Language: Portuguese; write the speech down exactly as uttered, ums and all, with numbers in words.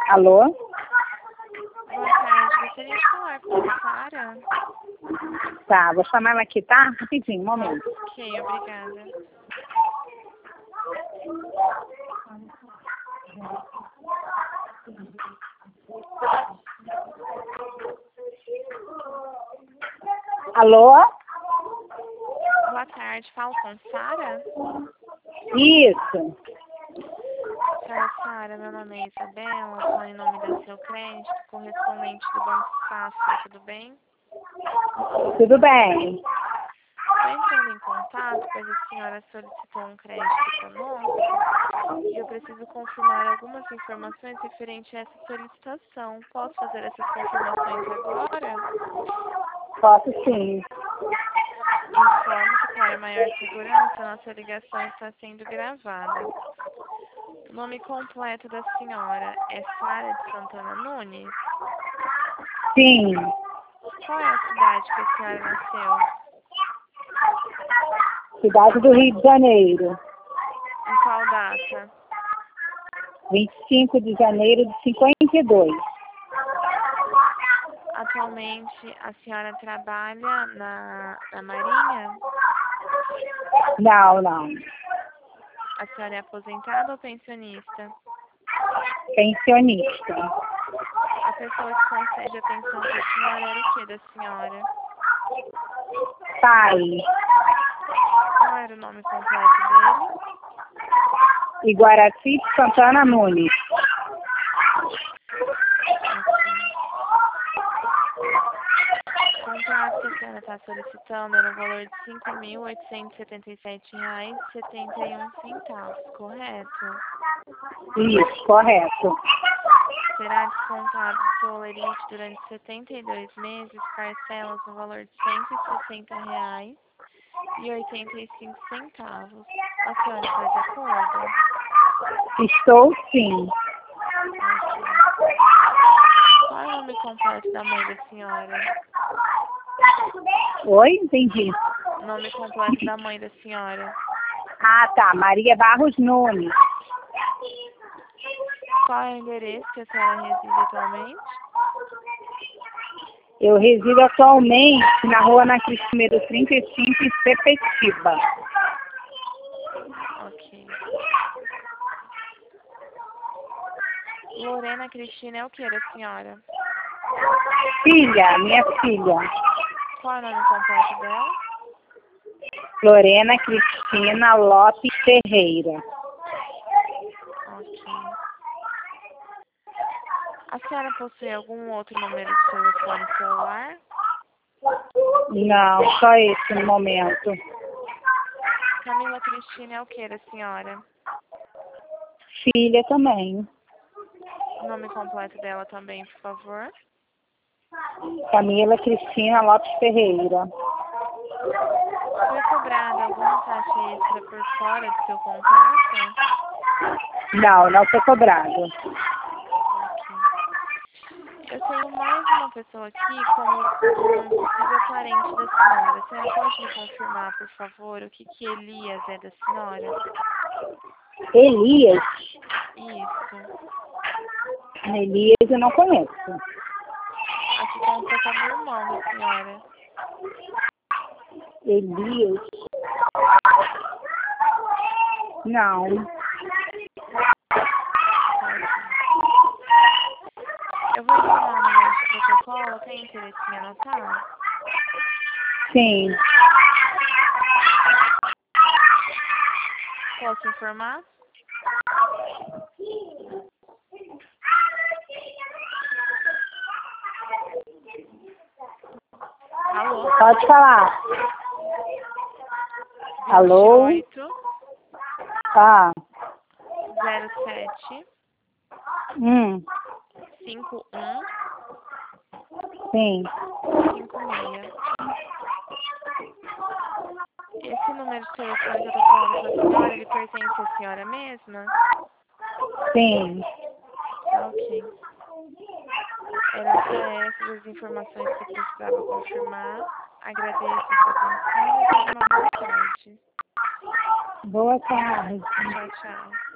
Alô? Boa tarde, gostaria de falar com a Sara. Tá, vou chamar ela aqui, tá? Rapidinho, um momento. Ok, obrigada. Alô? Boa tarde, falo com Sara. Isso. Sara, Sara, meu nome é Isabela, falo em nome da Seu Crédito, correspondente do Banco Safra, tudo bem? Tudo bem. Estou entrando em contato, pois a senhora solicitou um crédito conosco e eu preciso confirmar algumas informações referentes a essa solicitação. Posso fazer essas confirmações agora? Posso sim. Informo que, para maior segurança, nossa ligação está sendo gravada. O nome completo da senhora é Sara de Santana Nunes? Sim. Qual é a cidade que a senhora nasceu? Cidade do Rio de Janeiro. Em qual data? vinte e cinco de janeiro de cinquenta e dois. Atualmente, a senhora trabalha na, na Marinha? Não, não. A senhora é aposentada ou pensionista? Pensionista. A pessoa que concede a pensão para a senhora era o que da senhora? Pai. Qual era o nome completo dele? Iguaraci de Santana Nunes. O contrato que a senhora está solicitando é no valor de cinco mil oitocentos e setenta e sete reais e setenta e um centavos, correto? Isso, correto. Será descontado do seu lerite durante setenta e dois meses, parcelas no valor de cento e sessenta reais e oitenta e cinco centavos. A senhora está de acordo? Estou sim. Ok. Qual é o nome completo da mãe da senhora? Oi? Entendi. Nome completo da mãe da senhora. Ah, tá. Maria Barros Nunes. Qual é o endereço que a senhora reside atualmente? Eu resido atualmente na rua Ana Cristina trinta e cinco, em Sepetiba. Ok. Lorena Cristina é o que da senhora? Filha, minha filha. Qual é o nome completo dela? Lorena Cristina Lopes Ferreira. Ok. A senhora possui algum outro número de telefone celular? Não, só esse no momento. Camila Cristina é o que da senhora? Filha também. O nome completo dela também, por favor. Camila Cristina Lopes Ferreira. Foi cobrada alguma taxa extra por fora do seu contrato? Não, não foi cobrado. Ok. Eu tenho mais uma pessoa aqui como um possível parente da senhora. A senhora pode me confirmar, por favor, o que que Elias é da senhora? Elias. Isso. Elias eu não conheço. Aqui consta como irmão da senhora. Elias. Não. Eu vou informar o número de protocolo. Tem interesse em anotar? Sim. Posso informar? Alô? Pode falar. Alô? vinte e oito, Tá. zero sete, Hum. cinco um, Sim. cinco seis. Esse número de telefone que eu tô falando com a senhora, ele pertence à senhora mesma? Sim. Tá, ok. Eram só essas as informações que eu precisava confirmar. Agradeço a sua atenção e desejo uma boa tarde. Boa tarde. Tchau, tchau.